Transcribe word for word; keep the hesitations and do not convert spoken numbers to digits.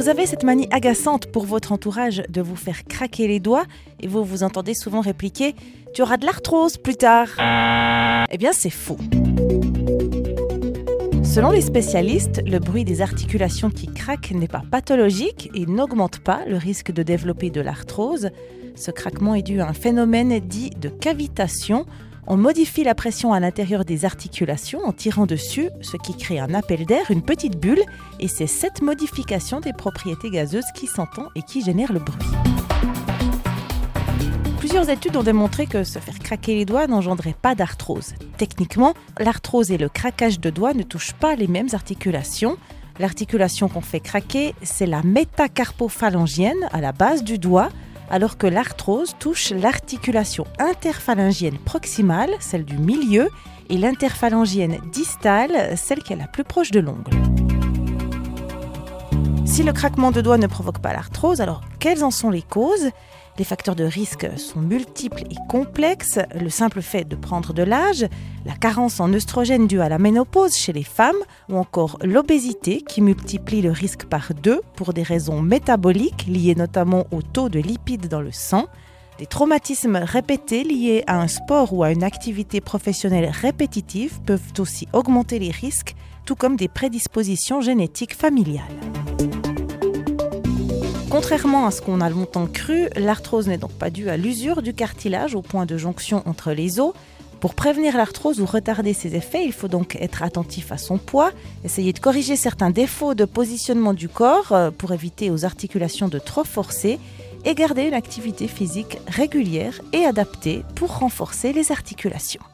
Vous avez cette manie agaçante pour votre entourage de vous faire craquer les doigts et vous vous entendez souvent répliquer « Tu auras de l'arthrose plus tard ». Eh bien, c'est faux. Selon les spécialistes, le bruit des articulations qui craquent n'est pas pathologique et n'augmente pas le risque de développer de l'arthrose. Ce craquement est dû à un phénomène dit de cavitation. On modifie la pression à l'intérieur des articulations en tirant dessus, ce qui crée un appel d'air, une petite bulle, et c'est cette modification des propriétés gazeuses qui s'entend et qui génère le bruit. Plusieurs études ont démontré que se faire craquer les doigts n'engendrait pas d'arthrose. Techniquement, l'arthrose et le craquage de doigts ne touchent pas les mêmes articulations. L'articulation qu'on fait craquer, c'est la métacarpophalangienne à la base du doigt, alors que l'arthrose touche l'articulation interphalangienne proximale, celle du milieu, et l'interphalangienne distale, celle qui est la plus proche de l'ongle. Si le craquement de doigts ne provoque pas l'arthrose, alors quelles en sont les causes ? Les facteurs de risque sont multiples et complexes. Le simple fait de prendre de l'âge, la carence en œstrogène due à la ménopause chez les femmes, ou encore l'obésité qui multiplie le risque par deux pour des raisons métaboliques liées notamment au taux de lipides dans le sang. Des traumatismes répétés liés à un sport ou à une activité professionnelle répétitive peuvent aussi augmenter les risques, tout comme des prédispositions génétiques familiales. Contrairement à ce qu'on a longtemps cru, l'arthrose n'est donc pas due à l'usure du cartilage au point de jonction entre les os. Pour prévenir l'arthrose ou retarder ses effets, il faut donc être attentif à son poids, essayer de corriger certains défauts de positionnement du corps pour éviter aux articulations de trop forcer et garder une activité physique régulière et adaptée pour renforcer les articulations.